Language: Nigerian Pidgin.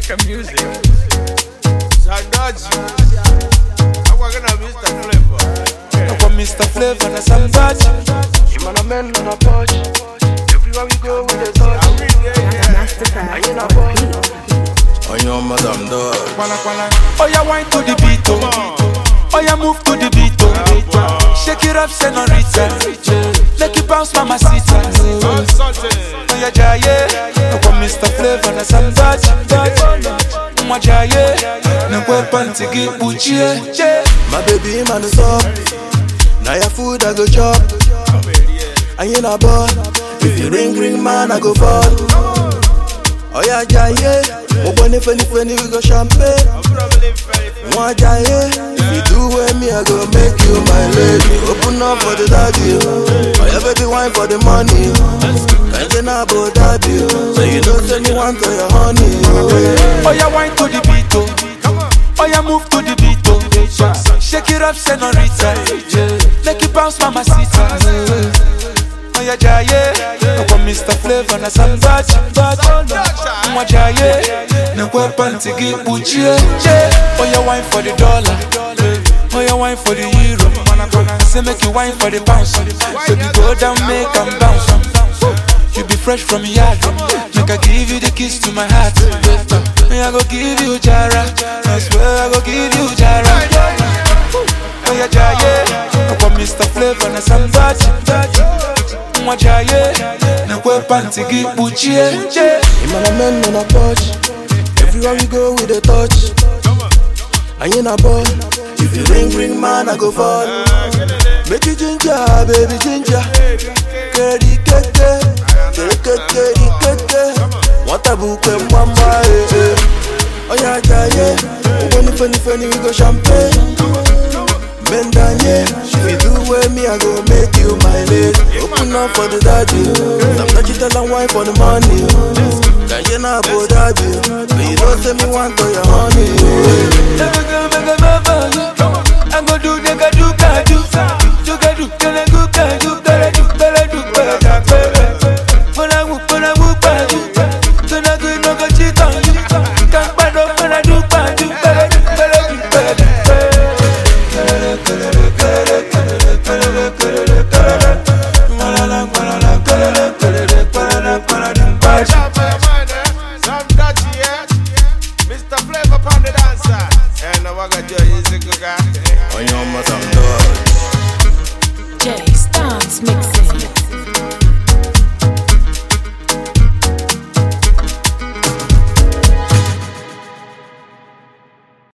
Make music. Sandaji. I'm gonna Mr. Flavor. I want Mr. Flavor and Sandaji. You man a man on a porch. Everywhere we go with a touch. I ain't a boy. On your madam dog. Oh yeah, wine to the beat, oh yeah, move to the beat, shake it up, senorita. Make it bounce, mamacita. Oh yeah, jaye. I want Mr. Flavor and Sandaji. Mwa jaye. No weapon to get buchie. My baby man is up. Now your food I go chop. I ain't a boy. If you ring man I go fall. Oh yeah, jaye. Open if any we go champagne. Mwa jaye. If you do with me I go make you my lady. Open up for the daddy. Oh yeah baby wine for the money. Can't get no about daddy. So you don't tell me one to your honey. Oh yeah, wine to the beat, oh yeah, move to the beat, shake it up, senorita. Make it bounce, mamacita. Oh yeah, jaye. I want Mr. Flavor and Sandaji. Mwa jaye. No weapon to get buchie. Oh yeah, wine for the dollar. Oh yeah, wine for the euro. Say make you wine for the pounds. Baby go down, make them bounce. You be fresh from yard. Make I give you the kiss to my heart. I go give you Jara. I swear I go give you Jara. Oh yeah, jaye. I want Mr. Flavor and Sandaji. Mwa jaye. No weapon to get buchie. You man a man on a porch. Everywhere we go with a touch. I ain't a boy. If you ring man I go fall. Make you ginger, baby ginger. Kedi kete. What a book and mama. Oh yeah, jaye. Funny, we go champagne. Mendanye. If you do with me, I go make you my lady. Open up for the daddy. Sometimes you tell them wine for the money. Can't you not about daddy? But you don't tell me one to your